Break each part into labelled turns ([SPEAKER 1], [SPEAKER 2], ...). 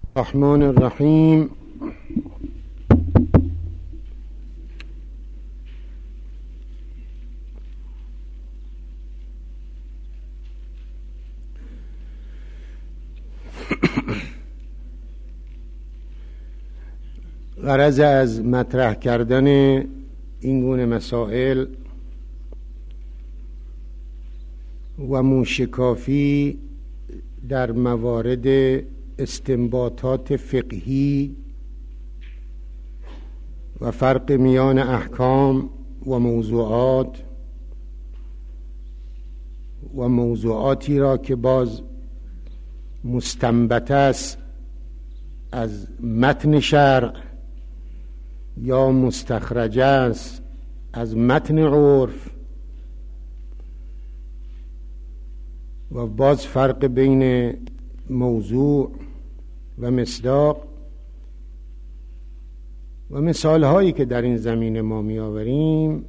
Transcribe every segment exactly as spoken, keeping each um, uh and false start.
[SPEAKER 1] الرحمن الرحیم. غرض از مطرح کردن این گونه مسائل و موشکافی در موارد استنباطات فقهی و فرق میان احکام و موضوعات و موضوعاتی را که باز مستنبط است از متن شرع یا مستخرج است از متن عرف و باز فرق بین موضوع و مصداق و مثال هایی که در این زمینه ما می آوریم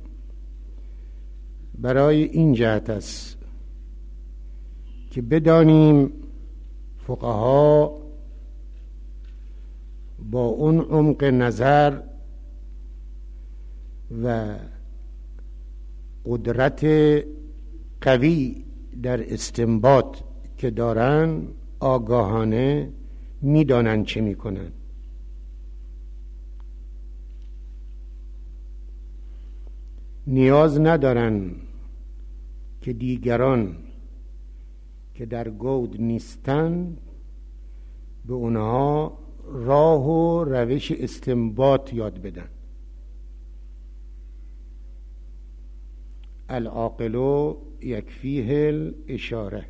[SPEAKER 1] برای این جهت است که بدانیم فقها با اون عمق نظر و قدرت قوی در استنباط که دارن آگاهانه میدانن چه میکنن. نیاز ندارن که دیگران که در گود نیستن به اونها راه و روش استنباط یاد بدن. العاقل یکفیه الاشاره.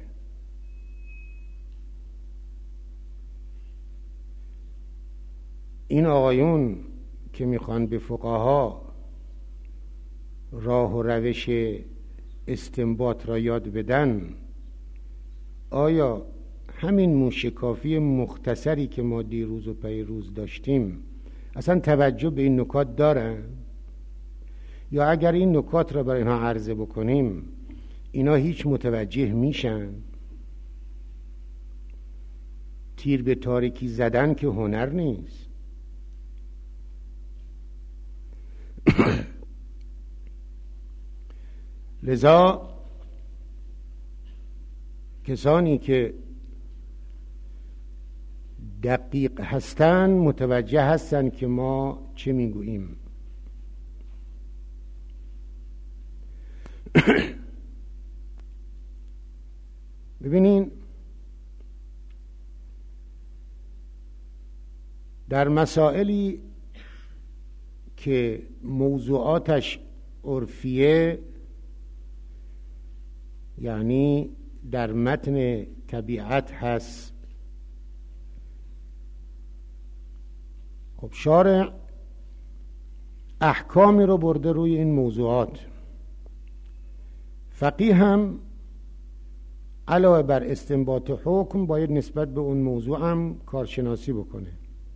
[SPEAKER 1] این آقایون که میخوان به فقها راه و روش استنباط را یاد بدن، آیا همین موشکافی مختصری که ما دیروز و پیروز داشتیم اصلا توجه به این نکات دارن؟ یا اگر این نکات را برای اینها عرضه بکنیم اینا هیچ متوجه میشن؟ تیر به تاریکی زدن که هنر نیست. لذا کسانی که دقیق هستن متوجه هستن که ما چه میگوییم. ببینین در مسائلی که موضوعاتش عرفیه، یعنی در متن طبیعت هست، خب شارع احکامی رو برده روی این موضوعات. فقیه هم علاوه بر استنباط حکم باید نسبت به اون موضوع هم کارشناسی بکنه.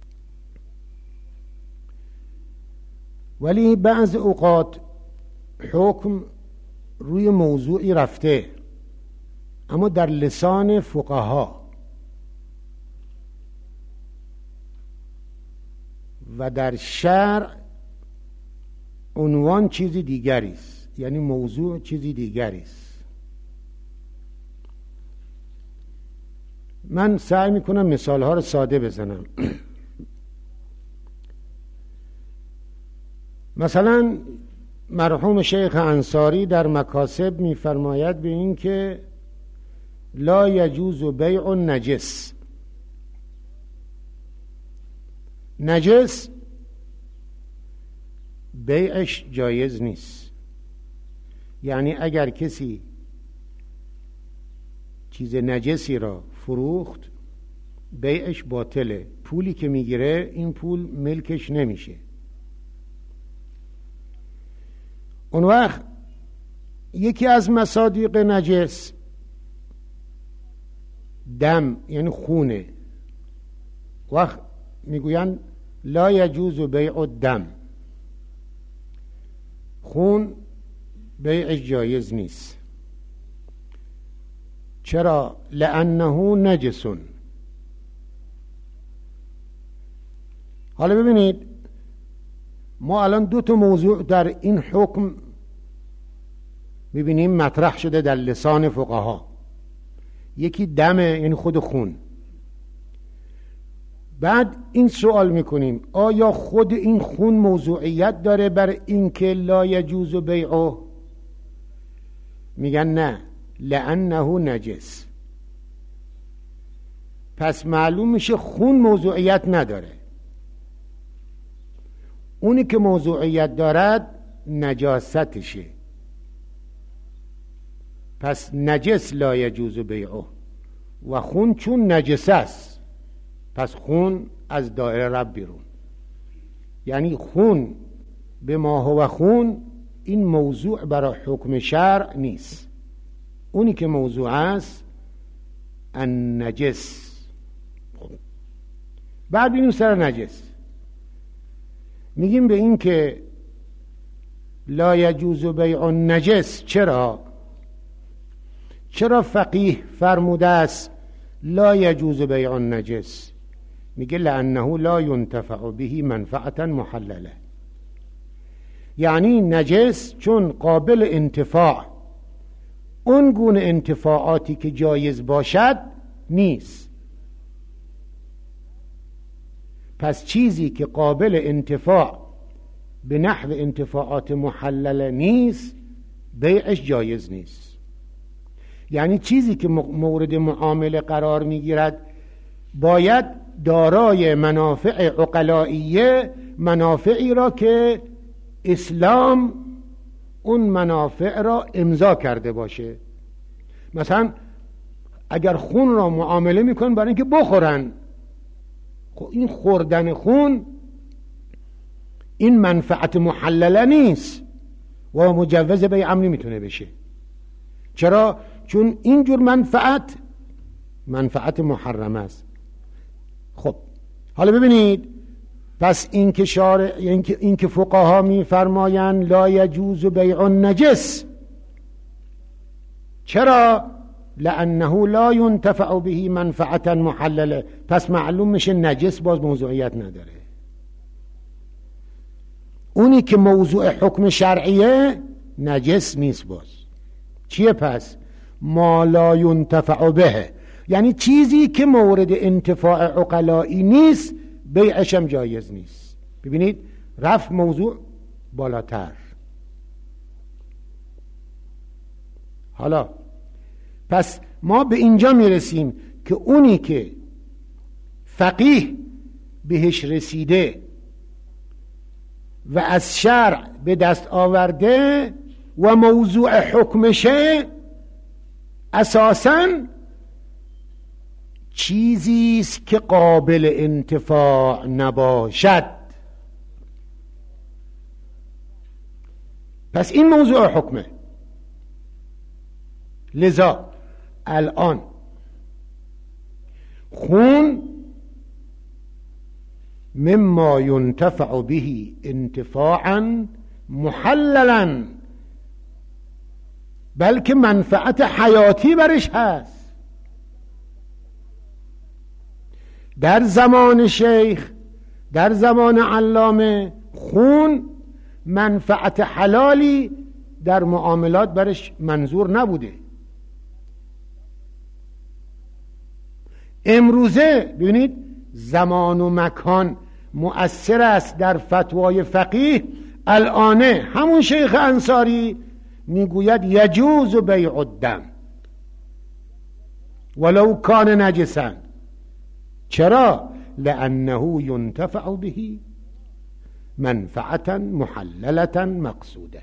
[SPEAKER 1] ولی بعض اوقات حکم روی موضوعی رفته اما در لسان فقها و در شرع عنوان چیزی دیگری است، یعنی موضوع چیزی دیگری است. من سعی میکنم مثال ها رو ساده بزنم. مثلا مرحوم شیخ انصاری در مکاسب میفرماید به این که لا یجوز بیع النجس. نجس بیعش جایز نیست، یعنی اگر کسی چیز نجسی را فروخت بیعش باطله، پولی که میگیره این پول ملکش نمیشه. اون وقت یکی از مصادیق نجس دم، یعنی خونه. وقت میگویند لا یجوز بیع الدم، خون بیعش جایز نیست. چرا؟ لانه نجسون، حالا ببینید ما الان دو تا موضوع در این حکم ببینیم مطرح شده در لسان فقها. یکی دمه، یعنی خود خون. بعد این سوال میکنیم آیا خود این خون موضوعیت داره بر اینکه لا یجوز بیعه؟ میگن نه، لانه نجس. پس معلوم میشه خون موضوعیت نداره. اونی که موضوعیت دارد نجاستشه. پس نجس لا یجوز بیعه، و خون چون نجس است پس خون از دایره رب بیرون. یعنی خون به ما هو خون این موضوع برای حکم شرع نیست. اونی که موضوع است النجس. بعد بینیم سر نجس میگیم به این که لا یجوز بیع النجس. چرا؟ چرا فقیه فرموده است لا یجوز بیع النجس؟ میگه لانه لا ينتفع به منفعتا محلله. یعنی نجس چون قابل انتفاع، اون گونه انتفاعاتی که جایز باشد نیست. پس چیزی که قابل انتفاع به نحو انتفاعات محلله نیست بیعش جایز نیست. یعنی چیزی که مورد معامله قرار میگیرد باید دارای منافع عقلائیه، منافعی را که اسلام اون منافع را امضا کرده باشه. مثلا اگر خون را معامله میکن برای اینکه بخورن، خب این خوردن خون این منفعت محلله نیست و مجوز بیع هم نمیتونه بشه. چرا؟ چون اینجور منفعت منفعت محرم است. خب حالا ببینید، پس این که شارع، این که فقها میفرمایند لا یجوز بیع النجس، چرا؟ لانه لا ينتفع به منفعتا محلله. پس معلوم میشه نجس باز موضوعیت نداره. اونی که موضوع حکم شرعیه نجس نیست. باز چیه؟ پس ما لا ينتفع به، یعنی چیزی که مورد انتفاع عقلایی نیست بیعش هم جایز نیست. ببینید رفت موضوع بالاتر. حالا پس ما به اینجا میرسیم که اونی که فقیه بهش رسیده و از شرع به دست آورده و موضوع حکمشه اساساً چیزی است که قابل انتفاع نباشد. پس این موضوع حکمه. لذا الان خون مما ينتفع به انتفاعا محللا، بلکه منفعت حیاتی برش هست. در زمان شیخ، در زمان علامه، خون منفعت حلالی در معاملات برش منظور نبوده. امروزه ببینید زمان و مکان مؤثر است در فتوای فقیه. الانه همون شیخ انصاری میگوید یجوز بیع الدم ولو کان نجسا. چرا؟ لانه ينتفع به منفعتا محللتا مقصوده.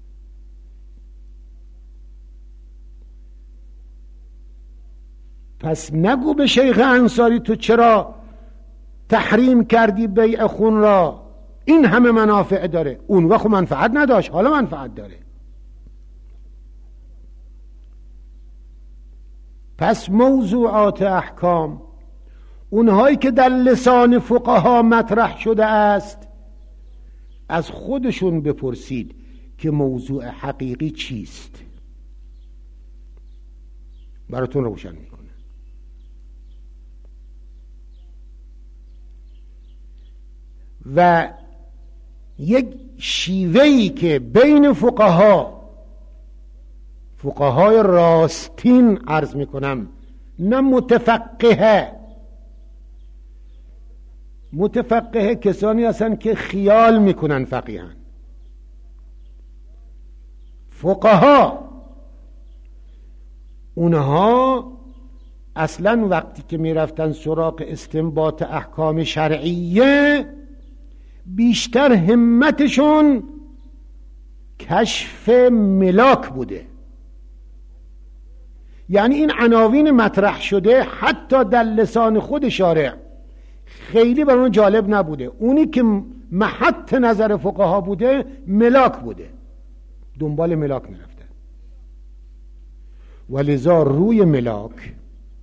[SPEAKER 1] پس نگو به شیخ انصاری تو چرا تحریم کردی بیع خون را، این همه منافع داره. اون وقت منفعت نداشت، حالا منفعت داره. پس موضوعات احکام اونهایی که در لسان فقها مطرح شده است از خودشون بپرسید که موضوع حقیقی چیست، براتون روشن میکنه. و یک شیوهی که بین فقها فقهای راستین عرض میکنم، نه متفقهه، متفقهه کسانی هستن که خیال میکنن فقیهن، فقها اونها اصلا وقتی که میرفتن سراغ استنباط احکام شرعیه بیشتر همتشون کشف ملاک بوده. یعنی این عناوین مطرح شده حتی در لسان خود شارع خیلی برای اون جالب نبوده. اونی که محط نظر فقها بوده ملاک بوده، دنبال ملاک میرفته. ولذا روی ملاک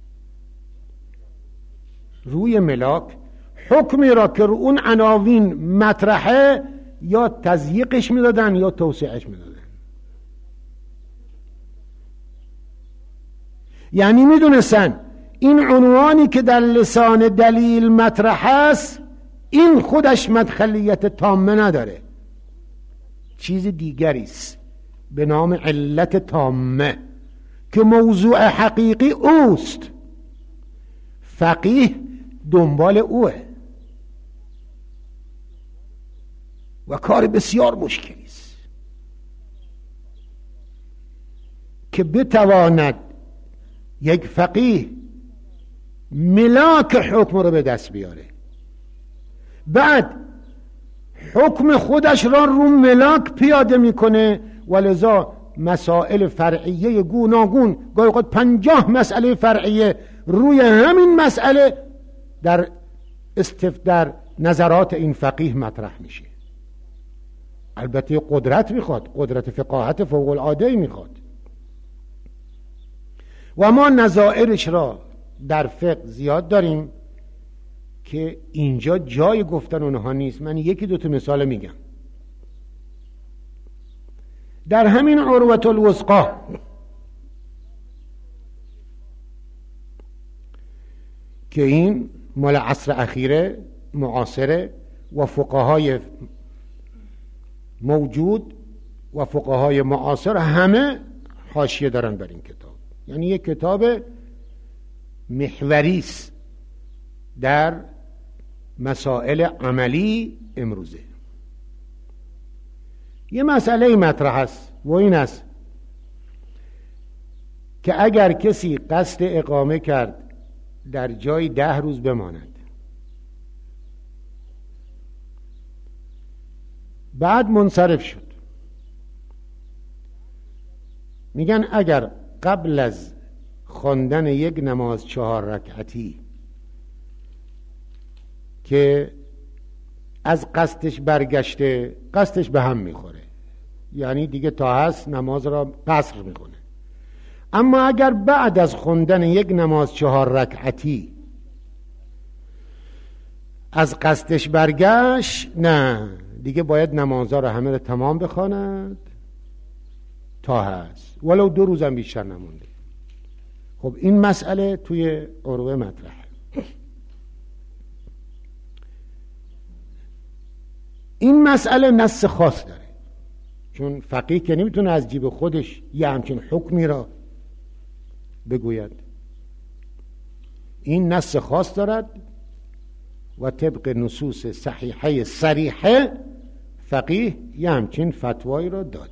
[SPEAKER 1] روی ملاک حکمی را که رو اون عناوین مطرحه یا تضییقش میدادن یا توسعهش میدادن. یعنی میدونستن این عنوانی که در لسان دلیل مطرح است این خودش مدخلیت تامه نداره، چیز دیگری است به نام علت تامه که موضوع حقیقی اوست، فقیه دنبال اوه و کار بسیار مشکلی است که بتواند یک فقیه ملاک حکم رو به دست بیاره، بعد حکم خودش را رو ملاک پیاده میکنه. ولذا مسائل فرعیه گوناگون، گاهی اوقات پنجاه مسئله فرعیه روی همین مسئله در استف در نظرات این فقیه مطرح میشه. البته قدرت میخواد، قدرت فقاهت فوق العاده میخواد و ما نظائرش را در فقه زیاد داریم که اینجا جای گفتن اونها نیست. من یکی دوتا مثال میگم. در همین عروة الوثقی که این مال عصر اخیره معاصره و فقهای موجود و فقهای معاصر همه حاشیه دارن بر این کتاب. یعنی یک کتاب محوری است در مسائل عملی امروزه. یه مسئله مطرح است و این است که اگر کسی قصد اقامه کرد در جای ده روز بماند، بعد منصرف شد، میگن اگر قبل از خواندن یک نماز چهار رکعتی که از قصدش برگشته، قصدش به هم میخوره، یعنی دیگه تا هست نماز را قصر میکنه. اما اگر بعد از خوندن یک نماز چهار رکعتی از قصدش برگشت، نه دیگه باید نمازها را همه را تمام بخواند تا هست، ولو دو روزم بیشتر نمونده. خب این مسئله توی عروه مطرحه. این مسئله نص خاص داره، چون فقیه که نمیتونه از جیب خودش یه همچین حکمی را بگوید. این نص خاص دارد و طبق نصوص صحیحه صریحه فقیه یه همچین فتوایی را داده.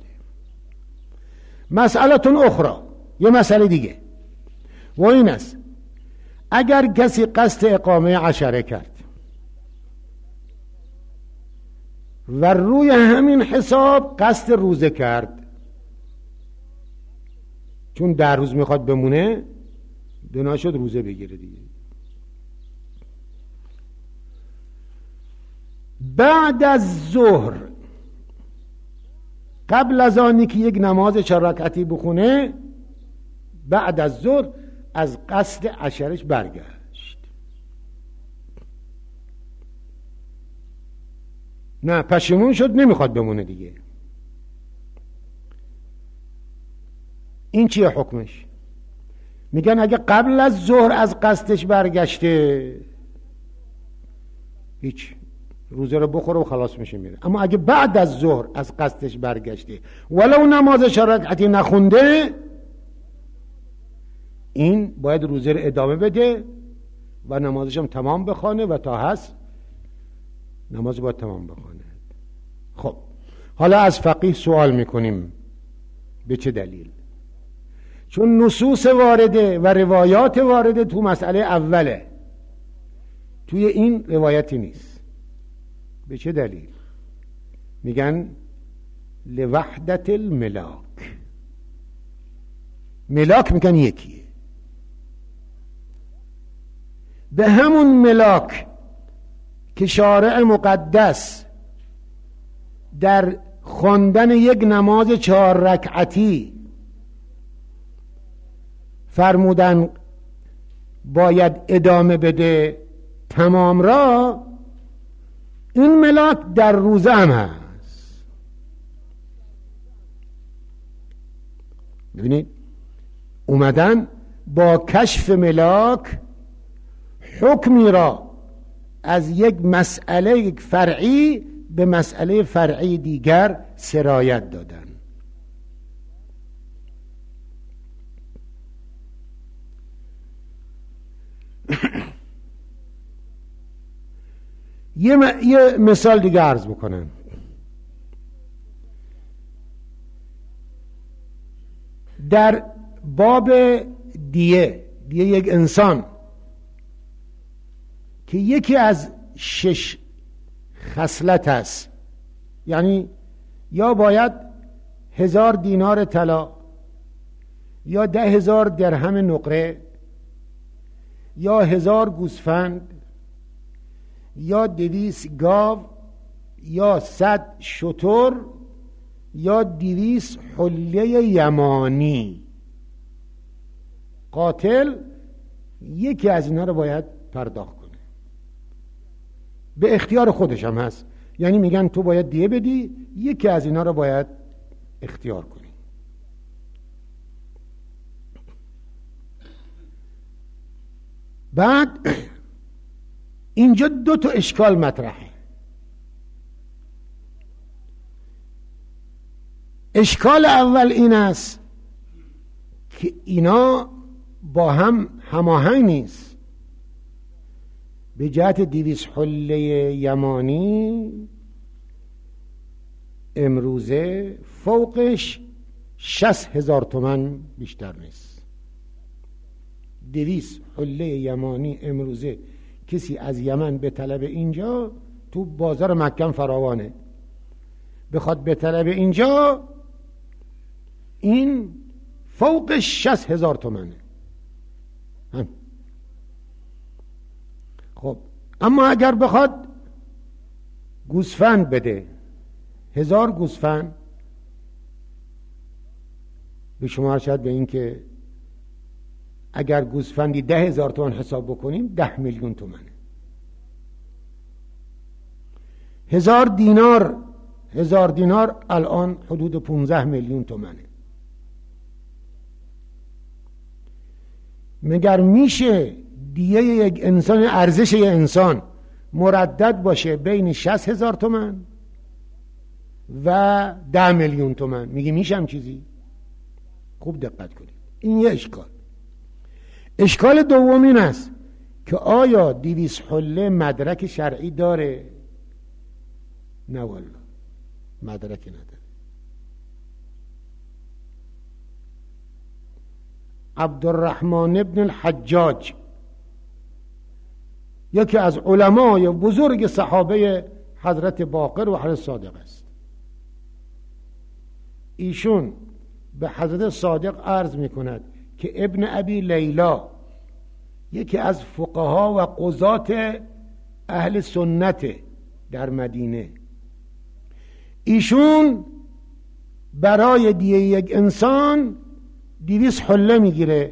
[SPEAKER 1] مسئلتون اخرى، یه مسئله دیگه و این است اگر کسی قصد اقامه عشره کرد و روی همین حساب قصد روزه کرد، چون در روز میخواد بمونه بنا شد روزه بگیره دیگه، بعد از ظهر قبل از آنی که یک نماز چهار رکعتی بخونه، بعد از ظهر از قصد عشرش برگشت، نه پشیمون شد نمیخواد بمونه دیگه، این چیه حکمش؟ میگن اگه قبل از ظهر از قصدش برگشته هیچ، روزه رو بخوره و خلاص میشه میره. اما اگه بعد از ظهر از قصدش برگشته ولو نمازش رکعتی نخونده، این باید روزه رو ادامه بده و نمازش هم تمام بخونه و تا هست نماز باید تمام بخونه. خب حالا از فقیه سوال میکنیم به چه دلیل؟ چون نصوص وارده و روایات وارده تو مسئله اوله، توی این روایتی نیست. به چه دلیل؟ میگن لوحدت الملاک. ملاک میگن یکیه، به همون ملاک که شارع مقدس در خواندن یک نماز چهار رکعتی فرمودن باید ادامه بده تمام را، این ملاک در روزه هم هست. ببینید اومدن با کشف ملاک حکمی را از یک مسئله فرعی به مسئله فرعی دیگر سرایت دادن. یه, م... یه مثال دیگه عرض میکنم. در باب دیه دیه یک انسان که یکی از شش خصلت است، یعنی یا باید هزار دینار طلا، یا ده هزار درهم نقره، یا هزار گوسفند، یا دویس گاو، یا صد شتر، یا دویس حله یمانی. قاتل یکی از اینا رو باید پرداخت کنه، به اختیار خودش هم هست. یعنی میگن تو باید دیه بدی، یکی از اینا رو باید اختیار کنی. بعد اینجا دو تا اشکال مطرحه. اشکال اول این است که اینا با هم هماهنگ نیست. به جهت دویست حله یمانی امروزه فوقش شصت هزار تومن بیشتر نیست. دویست حله یمانی امروزه کسی از یمن به طلب اینجا تو بازار مکه فراوانه، بخواد به طلب اینجا این فوقش شصت هزار تومنه. هم. خب اما اگر بخواد گوسفند بده، هزار گوسفند به شما شاید به این که اگر گوسفندی ده هزار تومان حساب بکنیم ده میلیون تومنه. هزار دینار هزار دینار الان حدود پونزده میلیون تومنه. مگر میشه دیه یک انسان، ارزش یک انسان مردد باشه بین شصت هزار تومن و ده میلیون تومن؟ میگی میشم چیزی؟ خوب دقت کنید، این یه اشکال. اشکال دوم این است که آیا دویست حله مدرک شرعی داره؟ نه والله مدرکی نداره. عبدالرحمن ابن الحجاج یکی از علمای بزرگ صحابه حضرت باقر و حضرت صادق است. ایشون به حضرت صادق عرض می کند که ابن ابی لیلا یکی از فقها و قضات اهل سنت در مدینه، ایشون برای دیه یک انسان دویست حله میگیره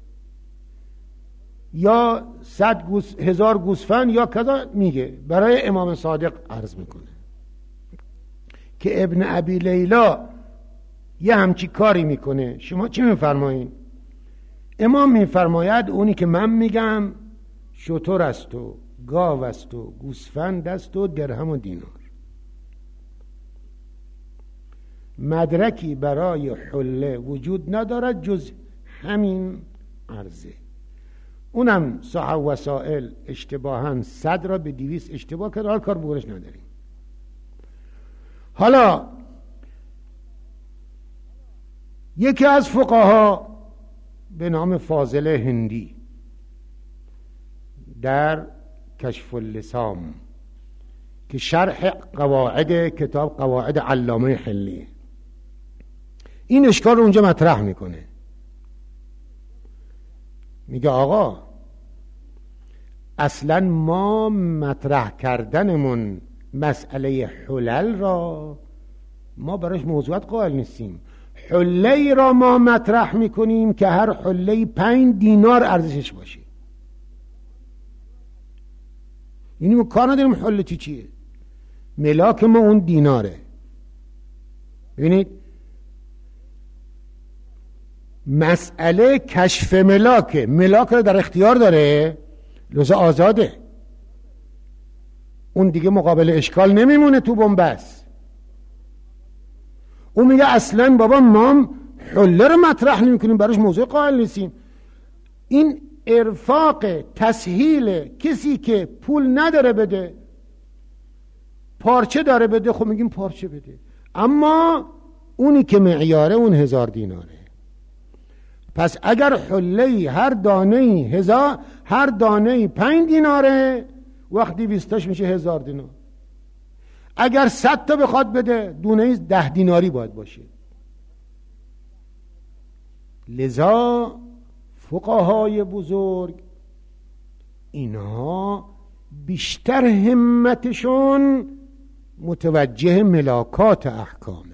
[SPEAKER 1] یا صد گوس هزار گوسفند یا کذا میگه. برای امام صادق عرض میکنه که ابن ابی لیلا یه همچی کاری میکنه، شما چی میفرمایین؟ امام میفرماید اونی که من میگم شتر است و گاو است و گوسفند است و درهم و دینار. مدرکی برای حله وجود ندارد جز همین عرضه. اونم صاحب وسائل اشتباهاً صد را به دویست اشتباه کرد، حال کار بورش نداریم. حالا یکی از فقها به نام فاضل هندی در کشف اللسام که شرح قواعد کتاب قواعد علامه حلی این اشکال رو اونجا مطرح میکنه. میگه آقا اصلا ما مطرح کردنمون مسئله حلل را ما براش موضوعات قائل نیستیم. حله ای را ما مطرح میکنیم که هر حله پنج دینار ارزشش باشه. یعنی ما کار نداریم حله چی چیه، ملاک ما اون دیناره. ببینید مسئله کشف ملاک، ملاک رو در اختیار داره لذا آزاده، اون دیگه مقابل اشکال نمیمونه تو بنبست. اون میگه اصلا بابا ما حله رو مطرح نمی کنیم، براش موضوع قائل نیستیم. این ارفاق تسهیل کسی که پول نداره بده، پارچه داره بده، خب میگیم پارچه بده، اما اونی که معیاره اون هزار دیناره. پس اگر حله هر دانه هزار، هر دانه پنج دیناره، وقتی بیستاش میشه هزار دینار. اگر صد تا بخواد بده دونه ده دیناری باید باشه. لذا فقهای بزرگ اینها بیشتر همتشون متوجه ملاکات احکامه.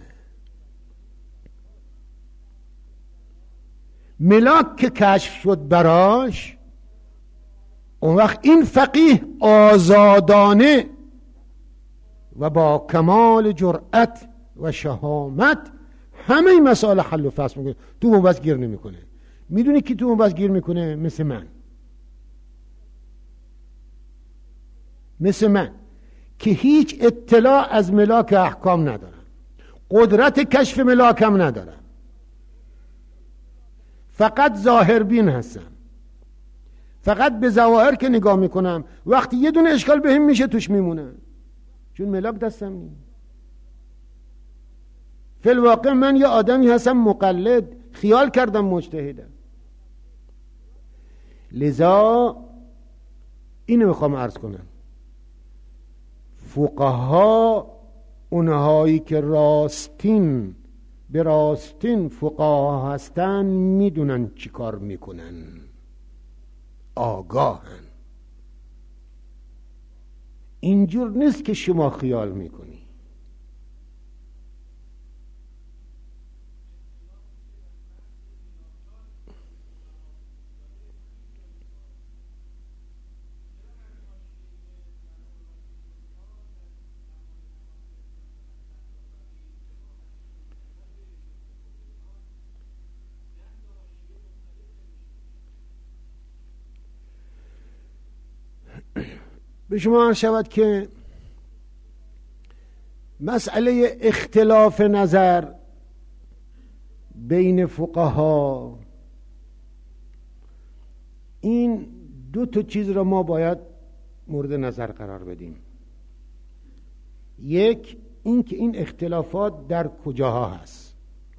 [SPEAKER 1] ملاک که کشف شد براش، اون وقت این فقیه آزادانه و با کمال جرأت و شهامت همه مسائل حل و فصل میکنه، تو اون بس گیر نمیکنه. میدونی کی تو اون بس گیر میکنه؟ مثل من، مثل من که هیچ اطلاع از ملاک احکام ندارم، قدرت کشف ملاکم ندارم، فقط ظاهر بین هستم، فقط به ظواهر که نگاه میکنم، وقتی یه دونه اشکال بهم میشه توش میمونم، چون ملاک دستم نیست. فی الواقع من یه آدمی هستم مقلد، خیال کردم مجتهدم. لذا اینو میخوام عرض کنم، فقها اونهایی که راستین به راستین فقها هستن میدونن چی کار میکنن، آگاهن. اینجور نیست که شما خیال میکنی. به شما عرض شود که مسئله اختلاف نظر بین فقها، این دو تا چیز را ما باید مورد نظر قرار بدیم. یک این که این اختلافات در کجاها هست.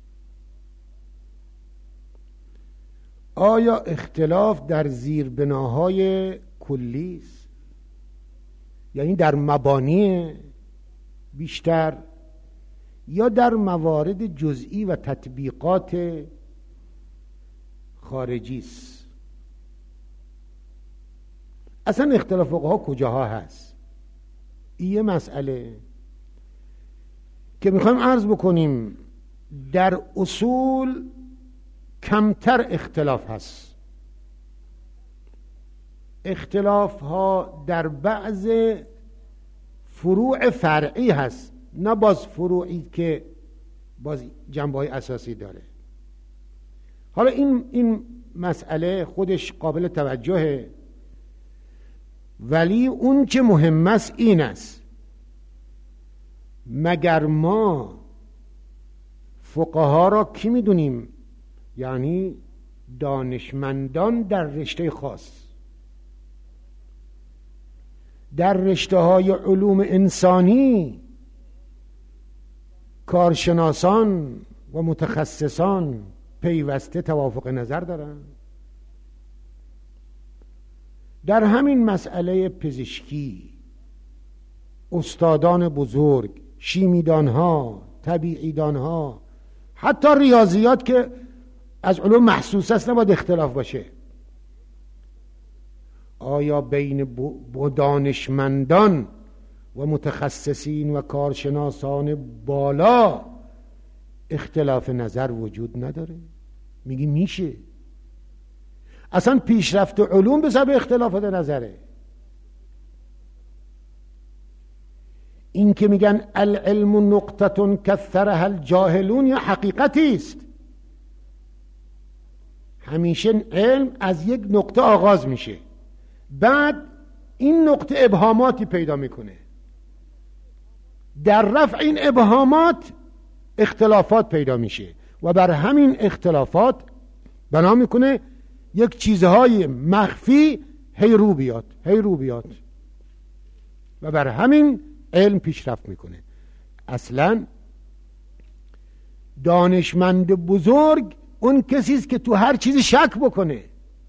[SPEAKER 1] آیا اختلاف در زیربناهای کلی است، یعنی در مبانی بیشتر، یا در موارد جزئی و تطبیقات خارجی است؟ اصلا اختلاف فقها کجاها هست؟ این یه مسئله که میخوایم عرض بکنیم. در اصول کمتر اختلاف هست، اختلاف ها در بعض فروع فرعی هست، نه باز فروعی که باز جنبه های اساسی داره. حالا این این مسئله خودش قابل توجهه. ولی اون که مهم است این است، مگر ما فقها را کی میدونیم؟ یعنی دانشمندان در رشته خاص، در رشته های علوم انسانی کارشناسان و متخصصان پیوسته توافق نظر دارند. در همین مسئله پزشکی استادان بزرگ، شیمیدانها، طبیعیدانها، حتی ریاضیات که از علوم محسوس است نباید اختلاف باشه. آیا بین دانشمندان و متخصصین و کارشناسان بالا اختلاف نظر وجود نداره؟ میگی میشه. اصلا پیشرفت علوم به سبب اختلافات نظره. این که میگن العلم نقطه کثرها الجاهلون یا حقیقتی است. همیشه علم از یک نقطه آغاز میشه، بعد این نقطه ابهاماتی پیدا میکنه، در رفع این ابهامات اختلافات پیدا میشه و بر همین اختلافات بنا میکنه یک چیزهای مخفی هی رو بیاد هی رو بیاد و بر همین علم پیشرفت میکنه. اصلا دانشمند بزرگ اون کسی است که تو هر چیزی شک بکنه.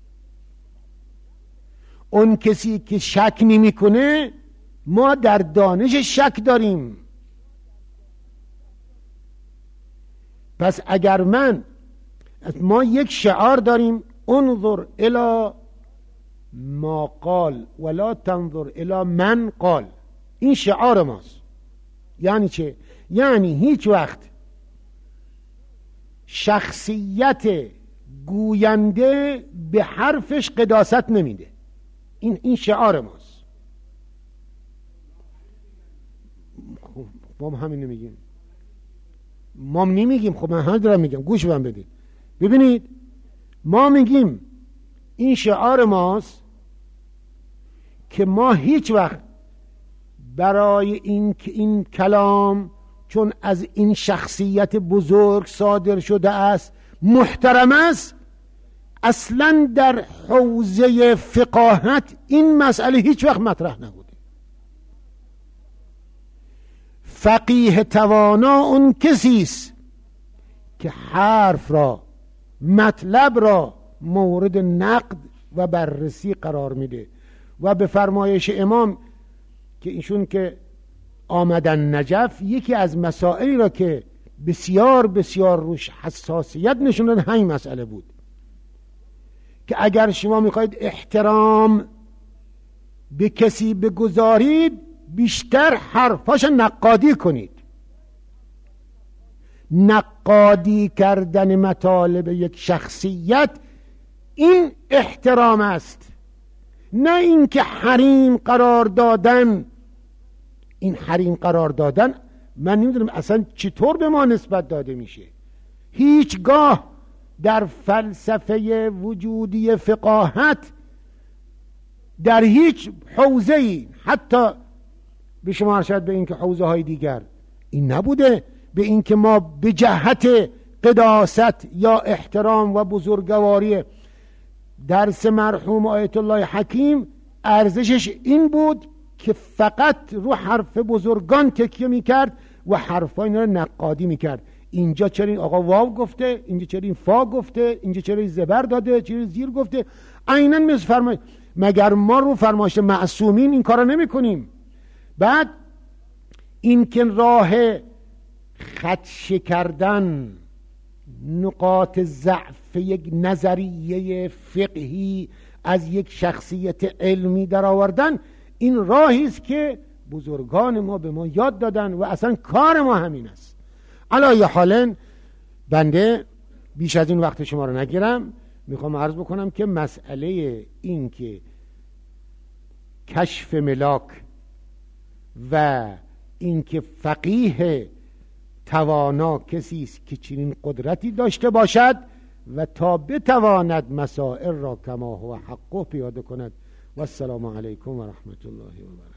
[SPEAKER 1] اون کسی که شک نمیکنه، ما در دانش شک داریم. پس اگر من ما یک شعار داریم انظر الی ما قال ولا تنظر الی من قال، این شعار ماست. یعنی چه؟ یعنی هیچ وقت شخصیت گوینده به حرفش قداست نمیده. این این شعار ماست. خب ما همین نمیگیم، ما نمیگیم. خب من همین دارم میگم، گوش من بدید. ببینید ما میگیم این شعار ماست که ما هیچ وقت برای این این کلام چون از این شخصیت بزرگ صادر شده است، محترم است، اصلا در حوزه فقاهت این مسئله هیچ وقت مطرح نبوده. فقیه توانا اون کسی است که حرف را، مطلب را مورد نقد و بررسی قرار میده و به فرمایش امام که ایشون که آمدن نجف، یکی از مسائلی را که بسیار بسیار روش حساسیت نشوندن همین مسئله بود که اگر شما میخواید احترام به کسی بگذارید، بیشتر حرفاش نقادی کنید. نقادی کردن مطالب یک شخصیت این احترام است، نه اینکه حریم قرار دادن. این حریم قرار دادن من نمیدونم اصلا چطور به ما نسبت داده میشه. هیچگاه در فلسفه وجودی فقاهت در هیچ حوزه‌ای، حتی به شما ارشد به این که حوزه های دیگر، این نبوده به این که ما به جهت قداست یا احترام و بزرگواری درس مرحوم آیت الله حکیم ارزشش این بود که فقط رو حرف بزرگان تکیه میکرد و حرفا اینا رو نقادی میکرد. اینجا چرا این آقا واو گفته، اینجا چرا این فا گفته، اینجا چرا این زبر داده، چرا زیر گفته. عیناً مثل فرمایش. مگر ما رو فرمایش معصومین این کارا نمی کنیم؟ بعد این که راه خدشه کردن نقاط ضعف یک نظریه فقهی از یک شخصیت علمی در آوردن، این راهی است که بزرگان ما به ما یاد دادن و اصلا کار ما همین است. علی حال بنده بیش از این وقت شما رو نگیرم، میخوام عرض بکنم که مسئله این که کشف ملاک و این که فقیه توانا کسی است که چنین قدرتی داشته باشد و تا بتواند مسائل را کما هو حقه پیاده کند و السلام علیکم و رحمت الله و برکاته.